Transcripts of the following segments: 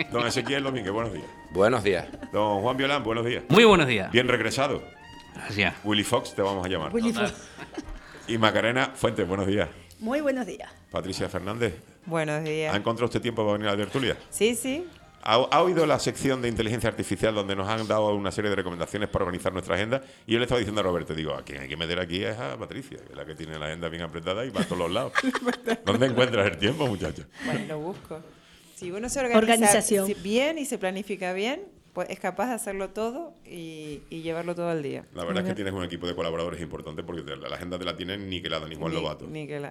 Don Ezequiel Domínguez, buenos días. Buenos días. Don Juan Violán, buenos días. Muy buenos días. Bien regresado. Gracias. Willy Fox te vamos a llamar. Willy Fox. Y Macarena Fuentes, buenos días. Muy buenos días. Patricia Fernández, Buenos días. ¿ha encontrado usted tiempo para venir a la tertulia? Sí, sí. ¿Ha oído la sección de inteligencia artificial donde nos han dado una serie de recomendaciones para organizar nuestra agenda? Y yo le estaba diciendo a Roberto, digo, a quien hay que meter aquí es a Patricia, que es la que tiene la agenda bien apretada y va a todos los lados. ¿Dónde encuentras el tiempo, muchacho? Bueno, lo busco. Si uno se Organización. bien y se planifica bien, pues es capaz de hacerlo todo y llevarlo todo al día. La verdad es que tienes un equipo de colaboradores importante porque la agenda te la tienen niquelada, ni Juan Lobato.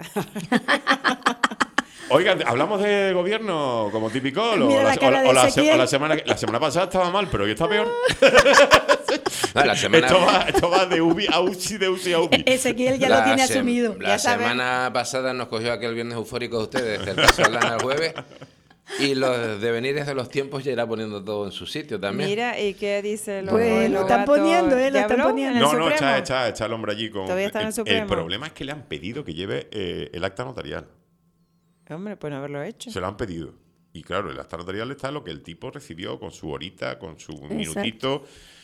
Oigan, ¿hablamos de gobierno como típico? Mira la cara de Ezequiel. La semana pasada estaba mal, pero hoy está peor. No, la semana, Esto va de UBI a UCI, de UCI a UBI. Ezequiel ya lo tiene asumido. La Ya saben. semana pasada nos cogió aquel viernes eufórico de ustedes, el caso de Lana el jueves, y los devenires de los tiempos ya irá poniendo todo en su sitio también. Mira, ¿y qué dice el Pues lo están poniendo, lo ¿Ya están habló poniendo. en el No, Supremo? está el hombre allí con... Todavía está en el Supremo. problema es que le han pedido que lleve el acta notarial. Hombre, pues no haberlo hecho. Se lo han pedido. Y claro, el acta notarial está lo que el tipo recibió con su horita, con su minutito.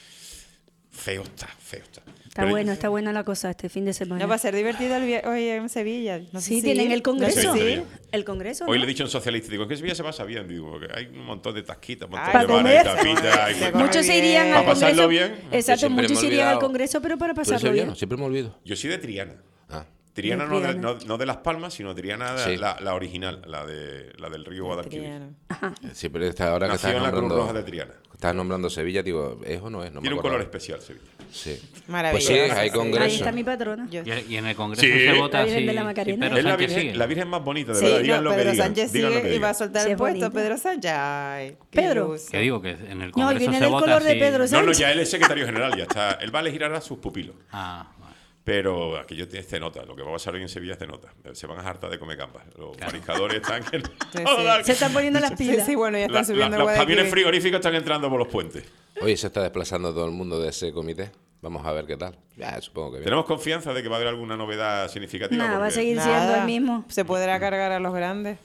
Feo está. Está buena la cosa este fin de semana. No va a ser divertido hoy en Sevilla. No sé Sí, si tienen ir. el Congreso. No sé si ir. El Congreso, Hoy ¿no? le he dicho a un socialista, digo, ¿qué Sevilla se pasa bien? Digo, porque hay un montón de tasquitas, un montón Ay, de para bares, comer. tapitas. Se come Muchos se bien. irían al Para pasarlo Congreso. bien. Yo Exacto, siempre muchos me se he irían al olvidado. Congreso, pero para ¿Tú eres pasarlo bien. sevillano? Siempre me olvido. Yo soy de Triana. Ah, Triana, De no de, Triana. no de Las Palmas, sino Triana, Sí. la original, la del río Guadalquivir. Triana. sí, pero esta hora que Nació estás en la Cruz Roja de nombrando, Triana. estás nombrando Sevilla, digo, ¿es o no es? No me Tiene un acuerdo. color especial, Sevilla. Sí. Maravilloso. Pues sí, hay Sí. congreso. Ahí está mi patrona. Yo- Y en el Congreso Sí. se vota La Virgen así. de la Macarena. y Pedro Es Sánchez sigue. la Virgen más bonita, de Sí, verdad. no, Digan lo que Pedro digan. Sánchez Digan lo que sigue y va a digan. soltar Sí, el es puesto. bonito. Pedro Sánchez. Ay, qué Pedro. iluso. Que digo que en el No, Congreso y viene se del vota color de así. Pedro No, Sánchez. ya él es secretario general, ya está. Él va a elegir ahora a sus pupilos. Ah, bueno. Pero aquello tiene nota. Lo que va a pasar hoy en Sevilla es nota. Se van a hartar de comer gambas. Los mariscadores están... que Se están poniendo las Sí, pilas. sí, bueno, ya están subiendo el los camiones Guadalquivir. frigoríficos están entrando por los puentes. Hoy se está desplazando todo el mundo de ese comité. Vamos a ver qué tal. Ya, supongo que bien. ¿Tenemos confianza de que va a haber alguna novedad significativa? Nada, va a Porque- seguir siendo Nada. el mismo. Se podrá cargar a los grandes.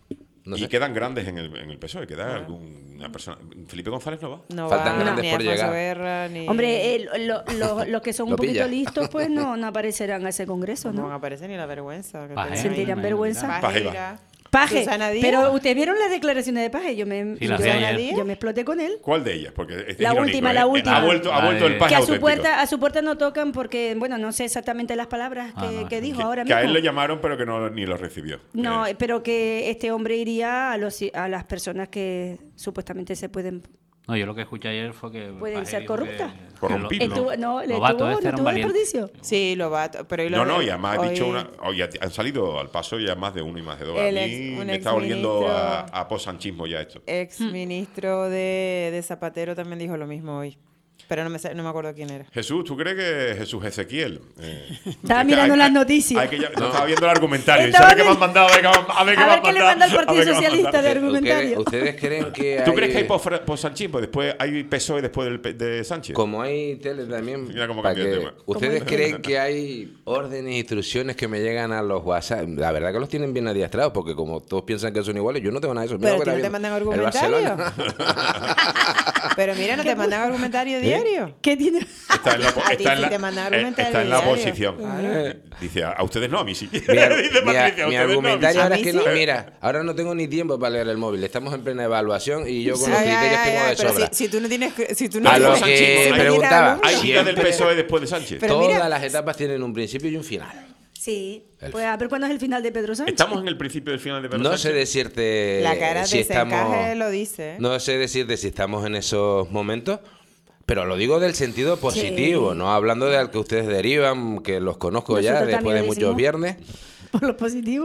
No y sé. quedan grandes en el PSOE. Queda alguna persona... ¿Felipe González no va? No Faltan va grandes ni por Alfonso llegar. Guerra, ni... Hombre, los que son un Lo poquito pilla. listos, pues no aparecerán a ese Congreso, no van a ¿no? aparecer ni la vergüenza. que Paje, tienen Sentirán ahí. vergüenza. Pajeira. Paje. Susana Díaz. Pero ustedes vieron las declaraciones de Paje. Sí, las de ayer. Yo me exploté con él. ¿Cuál de ellas? Porque es La irónico, última, ¿eh? la última. Ha vuelto el Que paje Que auténtico. a su puerta no tocan porque, bueno, no sé exactamente las palabras no, que sí. dijo ahora Que a él mismo. le llamaron, pero que ni lo recibió. No, pero que este hombre iría a las personas que supuestamente se pueden... No, yo lo que escuché ayer fue que... ¿Pueden Paje ser dijo que- corruptas? que Corrompibles. Estuvo, no, le Lobato estuvo, este no era un estuvo valiente. desperdicio. Sí, lo va. Pero hoy lo No, de- y además ha hoy- dicho hoy han salido al paso ya más de uno y más de dos. A El mí un me está oliendo exministro- a posanchismo ya esto. Ex ministro de Zapatero también dijo lo mismo hoy. Pero no me acuerdo quién era. Jesús, ¿tú crees que Jesús Ezequiel? Estaba mirando las noticias. No estaba viendo el argumentario. Estaba ¿Sabes qué me han viendo- mandado? A ver qué le manda el Partido Socialista de ¿Ustedes, argumentario. ustedes creen que ¿Tú crees que hay posanchismo? Después hay PSOE después de Sánchez. Como hay tele también, Mira cómo para cambia el que- tema. ¿ustedes ¿Cómo creen que hay órdenes e instrucciones que me llegan a los WhatsApp? La verdad que los tienen bien adiestrados, porque como todos piensan que son iguales, yo no tengo nada de eso. Mira Pero lo que a ti está no te viendo. mandan El argumentario. Barcelona. Pero mira, no te mandan argumentario diario. ¿Qué tiene? Está en la, A ti sí te mandan argumentario está en la diario. posición. Dice, a ustedes no, a mí sí. Mi, Dice Patricia, mi a ustedes argumentario no, a ahora mí es sí. que no, mira, ahora no tengo ni tiempo para leer el móvil. Estamos en plena evaluación y yo con los Ay, criterios ay, tengo ay, de pero sobra. si tú no tienes... Si tú no A lo tienes- que Sánchez, preguntaba, alumno. Hay cita del siempre- PSOE después de Sánchez. Pero todas mira- las etapas tienen un principio y un final. Sí. El- Pues a ver cuándo es el final de Pedro Sánchez. Estamos en el principio del final de Pedro No Sánchez. sé decirte La cara de si estamos... desencaje lo dice. ¿eh? No sé decirte si estamos en esos momentos, pero lo digo del sentido positivo, Sí. no hablando de al que ustedes derivan, que los conozco ya Nosotros después de también lo muchos decimos. viernes Por lo positivo.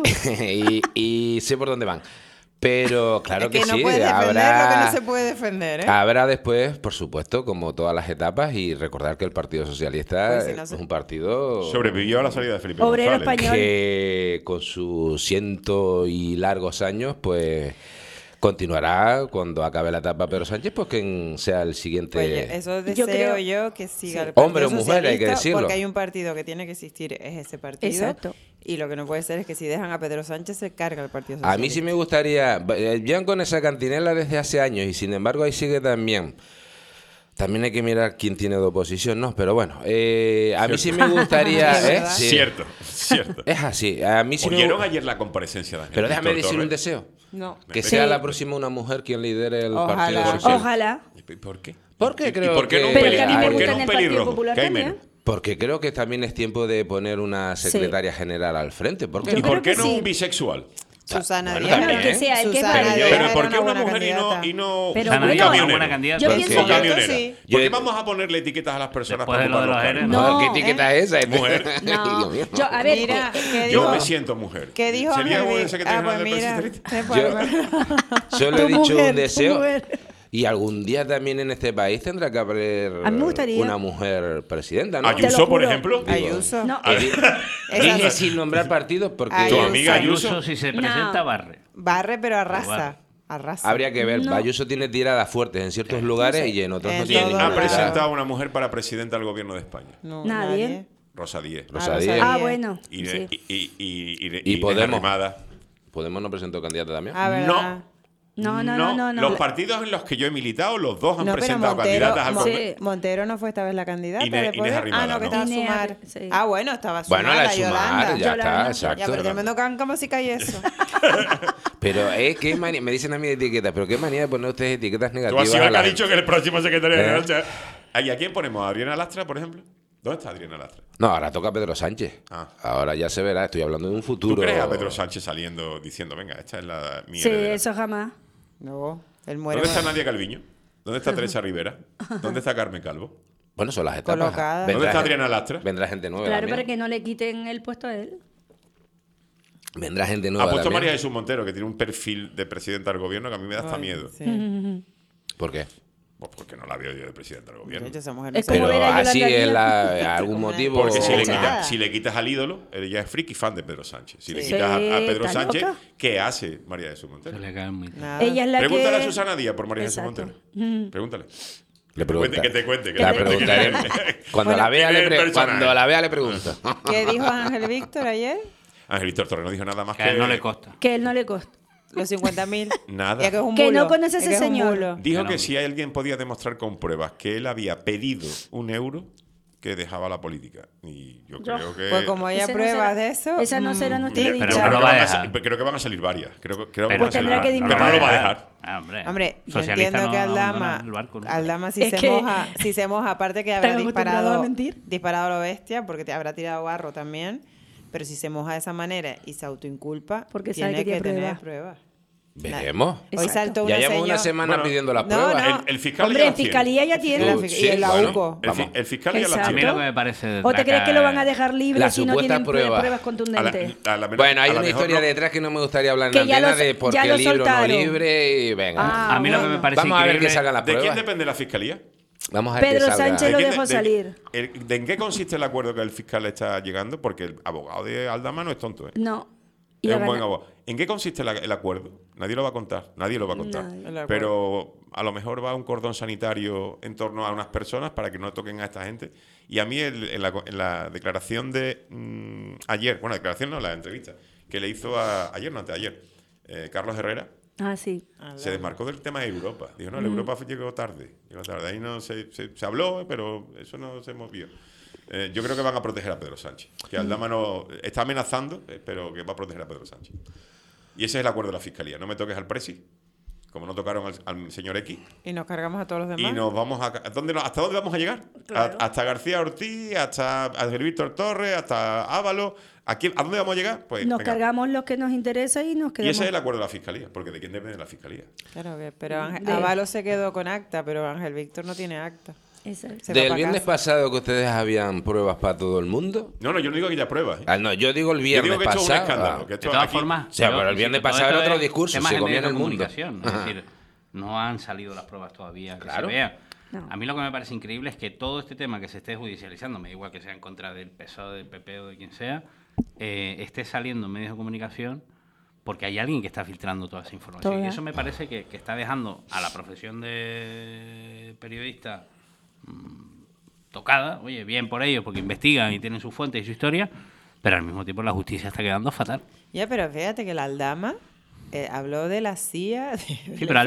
y sé por dónde van. Pero claro Es que no sí, puedes defender habrá, lo que no se puede defender, ¿eh? habrá después, por supuesto, como todas las etapas, y recordar que el Partido Socialista Pues si no es se- un partido Sobrevivió a la salida de Felipe Obrero González. español. que con sus cientos y largos años, pues continuará cuando acabe la etapa Pedro Sánchez, pues quien sea el siguiente. Pues eso Yo deseo creo- yo que siga Sí. el Partido Hombre o mujer, hay que Socialista, decirlo. porque hay un partido que tiene que existir, es ese partido. Exacto. Y lo que no puede ser es que si dejan a Pedro Sánchez se carga el Partido A Socialista. mí sí me gustaría, llevan con esa cantinela desde hace años y sin embargo ahí sigue también. También hay que mirar quién tiene de oposición, ¿no? Pero bueno, a mí sí me gustaría... Es verdad. Sí. Cierto. Es así, a mí sí me ¿Oyeron gustaría... ayer la comparecencia de Ángel Pero déjame Víctor decir un Torres? deseo. No. Que Sí. sea la próxima una mujer quien lidere el Ojalá. Partido Por Socialista. Ojalá. ¿Y por qué? Porque ¿Y creo por qué no que- un Pero que a mí me ¿por qué gusta no en un el Partido pelirrojo? Popular Que hay también. menos. Porque creo que también es tiempo de poner una secretaria general al frente. ¿Por qué? Yo ¿Y creo por qué que no sí. un bisexual? Susana Bueno, Díaz. también. El que sea, el que Susana vaya. Díaz Pero era ¿por qué una buena mujer y candidata. no Pero un bueno, camionero? una buena candidata. Yo ¿Por pienso qué que- camionera? sí. ¿Por qué Yo- vamos a ponerle etiquetas a las personas Después para de lo de ocupar los los eres, cargos? No, ¿Qué etiqueta es esa? Mujer. Dios mío. Yo, a ver, Mira, ¿qué Yo dijo? me siento mujer. ¿Qué dijo ¿Sería Ángel buen Víctor? secretario general del mira. Partido Socialista? Solo he Tu dicho mujer, un tu deseo. mujer. Y algún día también en este país tendrá que haber A mí me gustaría. una mujer presidenta, ¿no? Te lo Ayuso, por juro. ejemplo. Ayuso. No. Dije Esa- sin nombrar partidos porque Ayuso. Tu amiga Ayuso. Ayuso, si se presenta, barre. Barre, pero arrasa. Barre. Arrasa. habría que ver. No. Ayuso tiene tiradas fuertes en ciertos lugares y en otros no En tiene todos ¿Quién ha ninguna. lados. presentado a una mujer para presidenta del gobierno de España? No, Nadie. Rosa Díez. Rosa Rosa Díez. Díez. Ah, bueno. Y, sí. Y Podemos. Arrimada. ¿Podemos no presentó candidata también? Ah, ¿verdad? No. Los partidos en los que yo he militado, los dos han No, pero presentado Montero, candidatas al Sí. Congreso. Montero no fue esta vez la candidata Inés- de Inés poder. Arrimada, no, que ¿no? estaba Inés Sumar. Arri- sí. Ah, bueno, estaba Sumar, Bueno, la Yolanda. Sumar, ya Yolanda. está, Ya, exacto. pero tremendo can música y eso. Pero qué manía, me dicen a mí de etiquetas, pero qué manía de poner ustedes etiquetas Tú has negativas sido a el que la ha dicho que el próximo secretario general ¿Eh? sea... ¿Y a quién ponemos? ¿A Adriana Lastra, por ejemplo? ¿Dónde está Adriana Lastra? No, ahora toca Pedro Sánchez. Ah. Ahora ya se verá, estoy hablando de un futuro. ¿Tú crees a Pedro Sánchez saliendo diciendo, venga, esta es mi Sí, heredera"? eso jamás. No, él muere. ¿Dónde está Nadia Calviño? ¿Dónde está Teresa Rivera? ¿Dónde está Carmen Calvo? Bueno, son las etapas. Colocada. ¿Dónde Vendrá está gente- Adriana Lastra? Vendrá gente nueva. Claro, también. para que no le quiten el puesto a él. Vendrá gente Ha nueva. puesto también. María Jesús Montero, que tiene un perfil de presidenta del gobierno que a mí me da hasta Ay, miedo. Sí. ¿Por qué? Pues porque no la veo yo de presidenta del gobierno. De hecho, esa mujer no Es se- como Pero ver a así Yolanda es Díaz. algún Como motivo. Porque si le, Nada. quitas, si le quitas al ídolo, ella es friki fan de Pedro Sánchez. Si le Sí. quitas a Pedro ¿Está Sánchez, loca? ¿qué hace María Jesús Se Montero? le cae muy bien. Nada. Ella es la Pregúntale que... a Susana Díaz por María Exacto. Jesús Montero. Pregúntale. Le Que te cuente. Que La te cuente. preguntaré. Cuando la vea, ¿quién es el personaje? cuando la vea le pregunto. ¿Qué dijo Ángel Víctor ayer? Ángel Víctor Torres no dijo nada más Que que... a él no le costa. Que a él no le costa. Los 50.000. Nada. Ya que es un Que bulo. no conoce Ya ese que es un señor. bulo. Dijo Claro. que si alguien podía demostrar con pruebas que él había pedido €1, que dejaba la política. Y yo creo que... Pues como haya Ese no pruebas será- de eso. esa no será nuestra Creo dicha. Pero que no lo va a dejar. creo que van a salir varias. Creo que Pero van a salir tendrá que varias. dimitir. Pero no lo va a dejar. Ah, hombre, Hombre, yo Socialista entiendo que no Aldama, abandona el barco nunca. Aldama Es que- si se moja, aparte que habrá Están acostumbrados a mentir. disparado a lo bestia, porque te habrá tirado barro también, pero si se moja de esa manera y se autoinculpa, Porque sabe tiene que que tiene tener pruebas. pruebas. Veremos. Hoy Exacto. saltó Ya una llevamos una señora- semana Bueno, pidiendo las no, pruebas. no. El fiscal Hombre, ya en las tiene. fiscalía ya tiene. La fi- y en la bueno, UCO. vamos. El fiscal ya las Exacto. A mí tiene. lo que me parece de ¿O te crees traca que lo van a es- dejar libre Las si no supuestas tienen pruebas pruebas. contundentes? Bueno, hay a la una mejor historia no. detrás que no me gustaría hablar en Que ya antena lo- de por ya qué lo libre o no soltaron. libre y venga. Ah, A mí lo que me bueno. parece Vamos a ver increíble... que salgan las ¿De quién pruebas. depende la fiscalía? Vamos a ver Pedro que salga. Sánchez lo ¿De quién dejó salir. ¿De en qué consiste el acuerdo que el fiscal está llegando? Porque el abogado de Aldama no es tonto, ¿eh? No. Y Es la un buen gana- abogado. ¿En qué consiste el acuerdo? Nadie lo va a contar. Nadie lo va a contar. Nadie. El acuerdo. Pero a lo mejor va un cordón sanitario en torno a unas personas para que no toquen a esta gente. Y a mí en la declaración de ayer, bueno, declaración no, la entrevista, que le hizo ayer, no, antes de ayer, Carlos Herrera, Ah, sí. se desmarcó del tema de Europa. Dijo, no, la Europa llegó tarde. Ahí no se habló, pero eso no se movió. Yo creo que van a proteger a Pedro Sánchez. Que Aldama no está amenazando, pero que va a proteger a Pedro Sánchez. Y ese es el acuerdo de la Fiscalía. No me toques al presi, como no tocaron al señor X. Y nos cargamos a todos los demás. Y nos vamos ¿hasta dónde vamos a llegar? Claro. Hasta García Ortiz, hasta Ángel Víctor Torres, hasta Ábalos. ¿A dónde vamos a llegar? Pues Nos venga. cargamos los que nos interesa y nos Y quedamos. ese es el acuerdo de la Fiscalía, porque ¿de quién depende la Fiscalía? Claro que, pero De- Ábalos se quedó con acta, pero Ángel Víctor no tiene acta. Exacto. Se va Del pa' viernes casa. pasado que ustedes habían pruebas para todo el mundo. No, yo no digo que haya pruebas. Ah, no, yo digo el Yo viernes digo que esto es un pasado. escándalo. Que De esto todas aquí- formas... O sea, yo pero el viernes insisto, pasado todo era otro esto es discurso, temas se de comía en medios el de mundo. comunicación, Ajá. Es decir, no han salido las pruebas todavía que Claro. se vean. No. A mí lo que me parece increíble es que todo este tema que se esté judicializando, me da igual que sea en contra del PSOE, del PP o de quien sea, esté saliendo en medios de comunicación porque hay alguien que está filtrando toda esa información. Toda. Y eso me parece que está dejando a la profesión de periodista tocada. Oye, bien por ellos, porque investigan y tienen sus fuentes y su historia, pero al mismo tiempo la justicia está quedando fatal. Ya, pero fíjate que la Aldama habló de la CIA. Sí, pero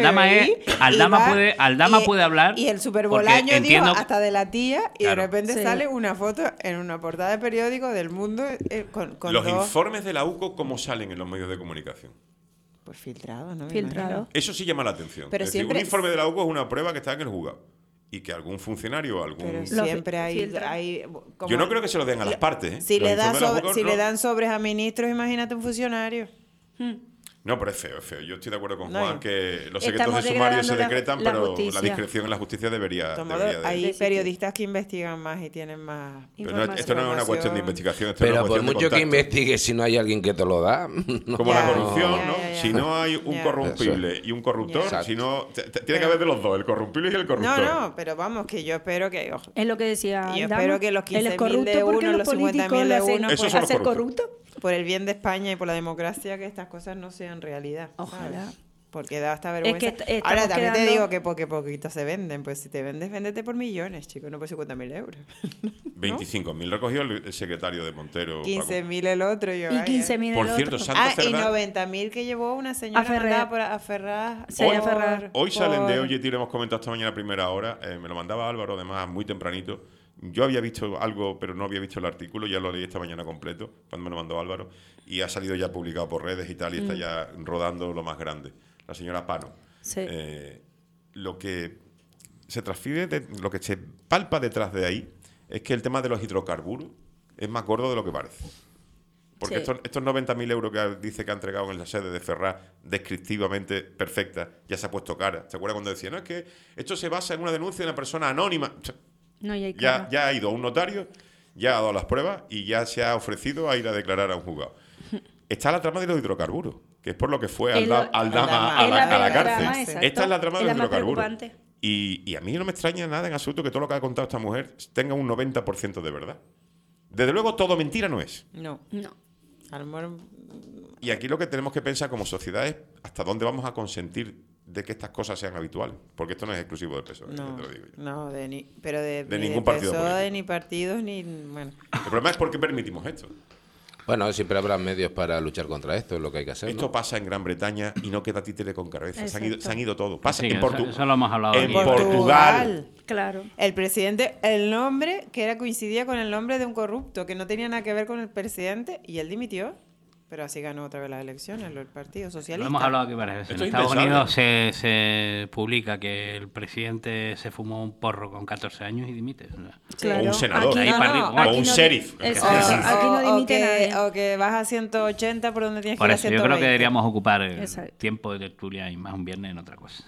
Aldama puede hablar. Y el superbolaño porque entiendo dijo hasta de la tía, y Claro. de repente Sí. sale una foto en una portada de periódico del Mundo con Los dos... informes de la UCO, ¿cómo salen en los medios de comunicación? Pues filtrado, ¿no? Me Filtrado. imagino. Eso sí llama la atención. Pero es decir, siempre- un informe de la UCO es una prueba que está en el juzgado. Y que algún funcionario o algún... Pero Lo siempre filtra. hay como- Yo no creo que se lo den a las partes. ¿eh? Si, Los le dan, informes de la UCO si no. le dan sobres a ministros, imagínate un funcionario. No, pero es feo, es feo. Yo estoy de acuerdo con No, Juan yo- que los Estamos secretos de sumario se degradando la- decretan, la pero justicia. la discreción en la justicia debería... De todos debería modos, de- hay existir. periodistas que investigan más y tienen más... Pero no, esto no es una cuestión de investigación, esto es Pero una por cuestión de mucho que contacto. investigue, si no hay alguien que te lo da. no. Como Ya, la corrupción, ya, ¿no? ya. Si no hay un Ya. corrompible y un corruptor, Ya. si no... Tiene que haber de los dos, el corrompible y el corruptor. No, pero vamos, que yo espero que... ojo, Es lo que decía. Yo Aldama. espero que los Él es 15.000 corrupto de porque uno, los los 50.000 políticos de lo hacen uno, Esos son los hacer corruptos. corrupto. por el bien de España y por la democracia, que estas cosas no sean realidad. Ojalá. ¿sabes? Porque da hasta vergüenza. estamos Ahora también te quedando- digo que porque poquito se venden. Pues si te vendes, véndete por millones, chicos, no por 50.000 euros. 25.000 recogió el secretario de Montero. Paco. 15.000 el otro. Yo, Y vaya. 15.000 Por el cierto, otro. Santa Y Cerdá... 90.000 que llevó una señora A Ferrer. mandada por a Ferraz. Sí, a Ferrer. Hoy salen de por- Oye, lo hemos comentado esta mañana a primera hora. Me lo mandaba Álvaro, además, muy tempranito. Yo había visto algo, pero no había visto el artículo. Ya lo leí esta mañana completo, cuando me lo mandó Álvaro. Y ha salido ya publicado por redes y tal, y está ya rodando lo más grande. La señora Pano. Sí. Lo que se transfiere, lo que se palpa detrás de ahí, es que el tema de los hidrocarburos es más gordo de lo que parece. Porque Sí. estos 90.000 euros que dice que ha entregado en la sede de Ferraz, descriptivamente perfecta, ya se ha puesto cara. ¿Se acuerda cuando decía, no, es que esto se basa en una denuncia de una persona anónima? No, y hay Ya, cara. ya ha ido a un notario, ya ha dado las pruebas y ya se ha ofrecido a ir a declarar a un juzgado. Está la trama de los hidrocarburos, que es por lo que fue Es lo- Aldama a es la la cárcel. trama, exacto. Esta es la trama de Es los la más hidrocarburos. preocupante. Y a mí no me extraña nada en absoluto que todo lo que ha contado esta mujer tenga un 90% de verdad. Desde luego, todo mentira no es. No. No. A lo mejor... Y aquí lo que tenemos que pensar como sociedad es hasta dónde vamos a consentir de que estas cosas sean habituales. Porque esto no es exclusivo del PSOE, No, te lo digo yo. no, pero de De ni ningún partido PSOE, político. ni partidos, ni... Bueno, El problema es por qué permitimos esto. Bueno, siempre habrá medios para luchar contra esto, es lo que hay que hacer. Esto ¿no? pasa en Gran Bretaña y no queda títere con cabeza. Se Exacto. han ido todos. Pasa Sí, en eso lo hemos hablado en aquí. Portugal. Claro. El presidente, el nombre que coincidía con el nombre de un corrupto, que no tenía nada que ver con el presidente, y él dimitió. Pero así ganó otra vez las elecciones, el Partido Lo Socialista. hemos hablado aquí varias veces. Esto En es Estados impensable. Unidos se publica que el presidente se fumó un porro con 14 años y dimite. O sea, Claro. O un senador. Aquí Ahí no, para no, arriba. aquí O un no- sheriff. Exacto. Aquí no dimite nadie. o que vas a 180 por donde tienes Por que ir a eso yo 120. creo que deberíamos ocupar el Exacto. tiempo de tertulia y más un viernes en otra cosa.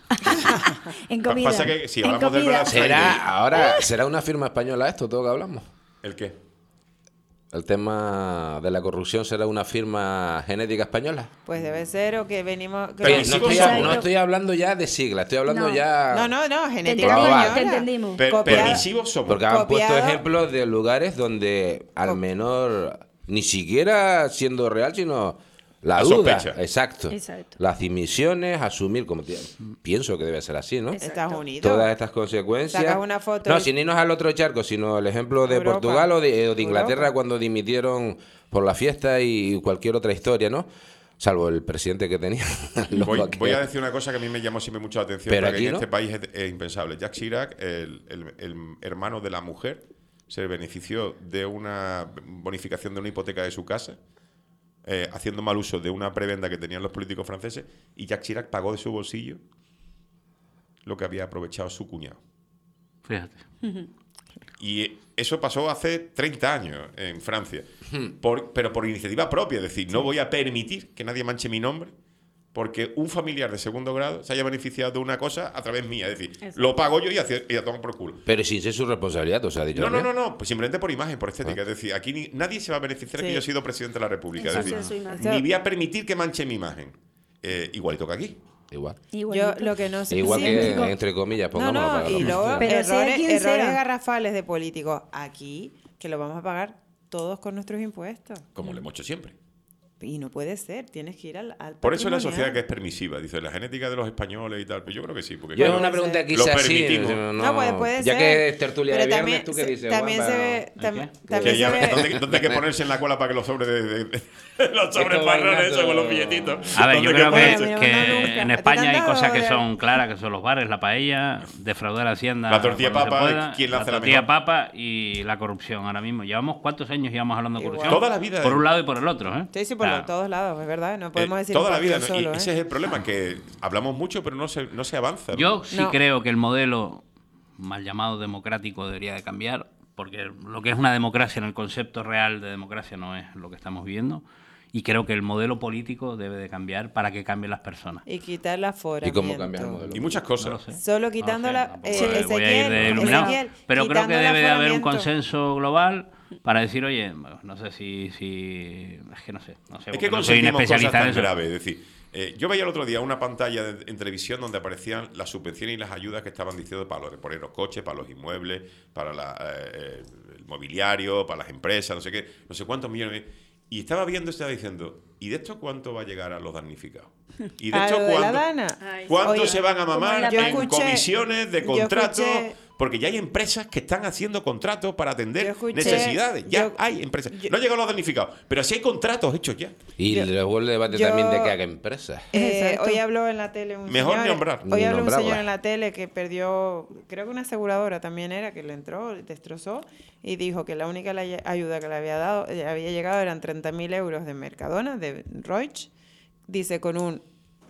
En comida. Pasa que si En hablamos del comida. Black Friday- ¿Será una firma española esto, todo que hablamos? ¿El qué? ¿El tema de la corrupción será una firma genética española? Pues debe ser, o que venimos... que Oye, los- no Permisivos estoy, somos. no estoy hablando ya de siglas, estoy hablando No. ya... No, Te genética Pero va. española. Te entendimos. Copiada. Permisivos somos. Porque han puesto Copiado. ejemplos de lugares donde al menor, ni siquiera siendo real, sino la La duda. sospecha. Exacto. Exacto. Las dimisiones, asumir, como pienso que debe ser así, ¿no? Exacto. Estados Unidos. Todas estas consecuencias. Sacas una foto No, y- sin irnos al otro charco, sino el ejemplo de Europa. Portugal o de Inglaterra Europa. cuando dimitieron por la fiesta y cualquier otra historia, ¿no? Salvo el presidente que tenía. Voy a decir una cosa que a mí me llamó siempre mucho la atención, Pero porque aquí en no. este país es impensable. Jacques Chirac, el hermano de la mujer, se benefició de una bonificación de una hipoteca de su casa, haciendo mal uso de una prebenda que tenían los políticos franceses, y Jacques Chirac pagó de su bolsillo lo que había aprovechado su cuñado. Fíjate. Y eso pasó hace 30 años en Francia, pero por iniciativa propia, es decir, no voy a permitir que nadie manche mi nombre porque un familiar de segundo grado se haya beneficiado de una cosa a través mía, es decir, Exacto. lo pago yo y a tomar por culo. Pero sin ser su responsabilidad, o sea, ha dicho No, pues simplemente por imagen, por estética, es decir, aquí nadie se va a beneficiar de que Sí. yo he sido presidente de la República, Eso es sí decir, es su imagen. Eso- ni voy a permitir que manche mi imagen. Igualito que aquí. Igual. Yo Igualito. lo que no sé... Igual sí, que, digo- entre comillas, No, pongámoslo no, para que y lo- luego Pero sea errores, quien errores sea. garrafales de políticos aquí, que lo vamos a pagar todos con nuestros impuestos. Como lo hemos hecho siempre. Y no puede ser, tienes que ir al Por eso es la patrimonial. sociedad que es permisiva. Dice, la genética de los españoles y tal. Pues yo creo que sí. Porque Yo claro, una pregunta que lo hice así. permitimos. No, puede ya ser. que es tertulia de Pero viernes, ¿tú qué dices, también Juanpa? se ve... ¿El También qué? también Que ya, se ve... ¿dónde hay que ponerse en la cola para que los sobres los sobres Esto marrones bailando. esos con los billetitos? A ver, yo ¿Dónde creo hay que, ponerse? ponerse? que No, nunca. en ¿A ti España te han hay dado cosas que de- son claras, que son los bares, la paella, defraudar a Hacienda. La tortilla cuando se papa, pueda, ¿quién la hace la tortilla mejor? papa y la corrupción ahora mismo. ¿Cuántos años llevamos hablando de Igual. corrupción? Toda la vida. Por un lado y por el otro, ¿eh? Sí, por O sea, todos lados, es verdad. No podemos decir toda un la vida. partido ¿no? Y solo, ese es el problema, que hablamos mucho, pero no se avanza. ¿no? Yo sí No. creo que el modelo mal llamado democrático debería de cambiar, porque lo que es una democracia en el concepto real de democracia no es lo que estamos viviendo, y creo que el modelo político debe de cambiar para que cambien las personas. Y quitar la fuera. ¿Y cómo cambiar el modelo? Y muchas No cosas. lo sé. Solo quitando No lo sé, la... tampoco voy a ir de iluminado, pero creo que debe de haber un consenso global para decir, oye, no sé si es que no sé, Es porque que no soy un conseguimos cosas especialista en tan eso. graves. Es decir, yo veía el otro día una pantalla en televisión donde aparecían las subvenciones y las ayudas que estaban diciendo para los, poner los coches, para los inmuebles, para el mobiliario, para las empresas, no sé qué, no sé cuántos millones. Y estaba diciendo, ¿y de esto cuánto va a llegar a los damnificados? ¿Y de ¿A esto lo de la cuánto, Dana? Ay, cuánto Oye, se van a mamar yo en escuché- comisiones de yo contratos? escuché- Porque ya hay empresas que están haciendo contratos para Yo atender escuché- necesidades. Ya yo- hay empresas. yo- No han llegado los damnificados, pero sí hay contratos hechos ya. Y luego el debate yo- también de que haga empresas. Exacto. Hoy habló en la tele un Mejor señor. ni nombrar. Hoy Ni habló un nombrarla. señor en la tele que perdió, creo que una aseguradora también era, que le entró, destrozó, y dijo que la única ayuda que le había dado, había llegado eran 30.000 euros de Mercadona, de Roig. Dice, con un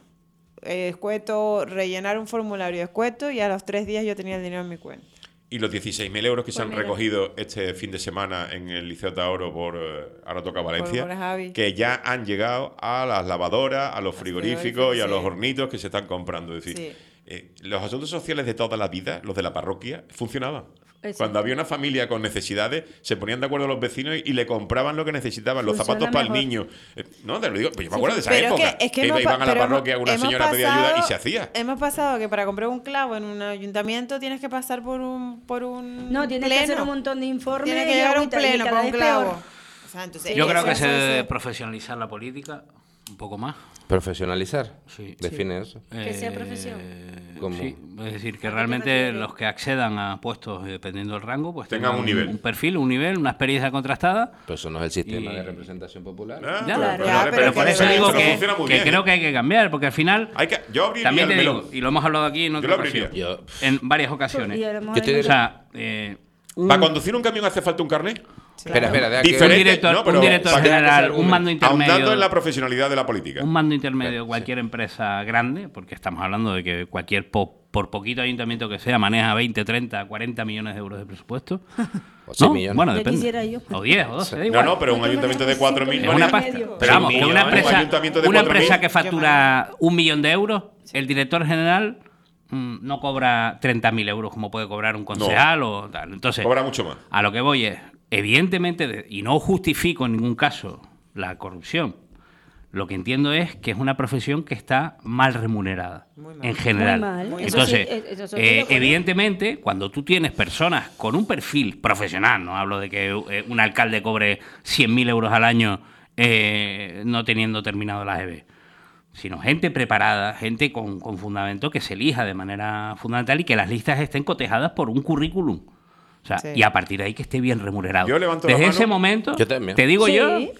escueto, rellenar un formulario escueto, y a los 3 días yo tenía el dinero en mi cuenta. Y los 16.000 euros que se Pues han mira. recogido este fin de semana en el Liceo Taoro por ahora toca Valencia, Por Javi. que ya han llegado a las lavadoras, a los frigoríficos y a sí. los hornitos que se están comprando. Es decir, los asuntos sociales de toda la vida, los de la parroquia, funcionaban. Exacto. Cuando había una familia con necesidades, se ponían de acuerdo los vecinos y le compraban lo que necesitaban, los Funciona zapatos para el mejor. niño. No, te lo digo, pues yo me Sí, acuerdo de esa Pero época. es que que hemos iban a la pero parroquia, una hemos señora pedía ayuda y pasado- se hacía. Hemos pasado que para comprar un clavo en un ayuntamiento tienes que pasar por un No, tienes pleno. que hacer un montón de informes. Tienes que y llegar a un agüita, y pleno cada para un vez clavo. peor. O sea, entonces, Yo creo que eso se debe es- profesionalizar la política un poco más. Profesionalizar. Sí. Define eso. Que sea profesión. ¿Cómo? Sí, es decir, que ¿A qué te realmente refieres? los que accedan a puestos dependiendo del rango, pues Tengan un nivel. un perfil, un nivel, una experiencia contrastada. Pero eso no es el sistema Y- de representación popular. Ah, Ya, Claro. pero por que eso debe- digo pero que, funciona muy que bien. creo que hay que cambiar, porque al final Yo abriría también te el melón. digo, y lo hemos hablado aquí en Yo otra lo ocasión, abriría. Yo- en varias ocasiones. Y a lo mejor Yo estoy hay O de- sea, ¿Para conducir un camión hace falta un carnet? Espera, deja que- Diferente. un director, no, pero un director para que- general, un mando Ahondando intermedio, en la profesionalidad de la política. un mando intermedio de cualquier empresa grande, porque estamos hablando de que cualquier por poquito ayuntamiento que sea maneja 20, 30, 40 millones de euros de presupuesto. O 6 ¿No? millones. Bueno, Ya depende. quisiera yo. O 10 o 12, da No, igual. no, pero un ayuntamiento de 4.000 Es una no pasta. medio. Pero vamos, Sí, que un una ayuntamiento de empresa 4.000. que factura 1 millón de euros, el director general no cobra 30.000 euros como puede cobrar un concejal o tal. Entonces, Cobra mucho más. a lo que voy es, evidentemente, y no justifico en ningún caso la corrupción, lo que entiendo es que es una profesión que está mal remunerada, en general. Muy mal. Eso Entonces, sí, eso estoy de acuerdo. evidentemente, cuando tú tienes personas con un perfil profesional, no hablo de que un alcalde cobre 100.000 euros al año no teniendo terminado la EB, sino gente preparada, gente con fundamento que se elija de manera fundamental y que las listas estén cotejadas por un currículum. O sea, Sí. y a partir de ahí que esté bien remunerado. Yo levanto la Desde mano. ese momento, Yo también. te digo Sí. yo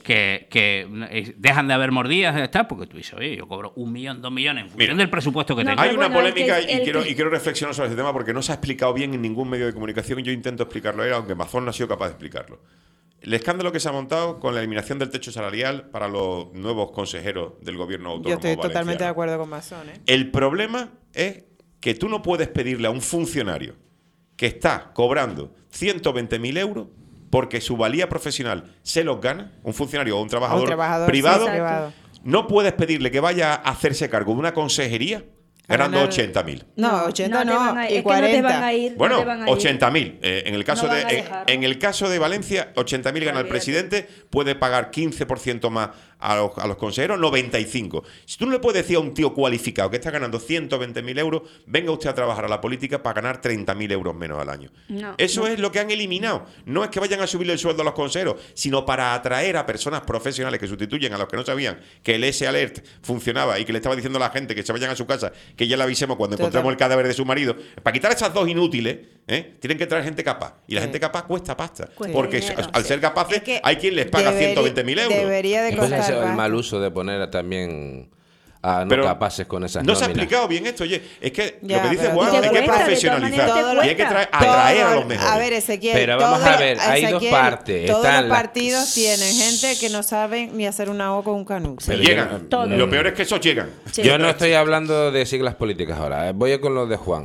que dejan de haber mordidas, está, porque tú dices, oye, yo cobro 1 millón, 2 millones en función Mira. del presupuesto que No, tengo. Hay pero una bueno, polémica el que- y quiero reflexionar sobre ese tema porque no se ha explicado bien en ningún medio de comunicación y yo intento explicarlo ahí, aunque Mazón no ha sido capaz de explicarlo. El escándalo que se ha montado con la eliminación del techo salarial para los nuevos consejeros del gobierno autónomo Yo estoy totalmente valenciano. de acuerdo con Masón, ¿eh? El problema es que tú no puedes pedirle a un funcionario que está cobrando 120.000 euros porque su valía profesional se los gana, un funcionario o un trabajador, privado, sí, privado. no puedes pedirle que vaya a hacerse cargo de una consejería ganando ganar- 80.000. No, 80 te no, van a ir, y es que no te 40. van a ir. Bueno, no te van a ir. 80.000. En el caso No de van a dejar. en el caso de Valencia, 80.000 gana el Olvídate. presidente, puede pagar 15% más a los consejeros 95. Si tú no le puedes decir a un tío cualificado que está ganando 120.000 euros, venga usted a trabajar a la política para ganar 30.000 euros menos al año. No, Eso no. es lo que han eliminado. No es que vayan a subirle el sueldo a los consejeros, sino para atraer a personas profesionales que sustituyen a los que no sabían que el S-Alert funcionaba y que le estaba diciendo a la gente que se vayan a su casa, que ya le avisemos cuando encontremos el cadáver de su marido. Para quitar a esas dos inútiles, tienen que traer gente capaz. Y la gente capaz cuesta pasta. Cuesta Porque dinero, al sí. ser capaces, Es que hay quien les paga 120.000 euros. Debería de Entonces, costar el más. mal uso de poner también a no Pero capaces con esas no se ha nóminas. explicado bien esto. Oye, es que Ya, lo que dice pero Juan te es que cuesta, de todas profesionalizar. maneras te Y hay que cuesta. atraer a los mejores. A ver, Ezequiel. Pero vamos a ver, hay dos partes. Todos Están los las- partidos tienen gente que no saben ni hacer una O con un canuto. Pero Llegan. Todo. Lo peor es que esos llegan. Sí. Yo no estoy hablando de siglas políticas ahora. Voy con los de Juan.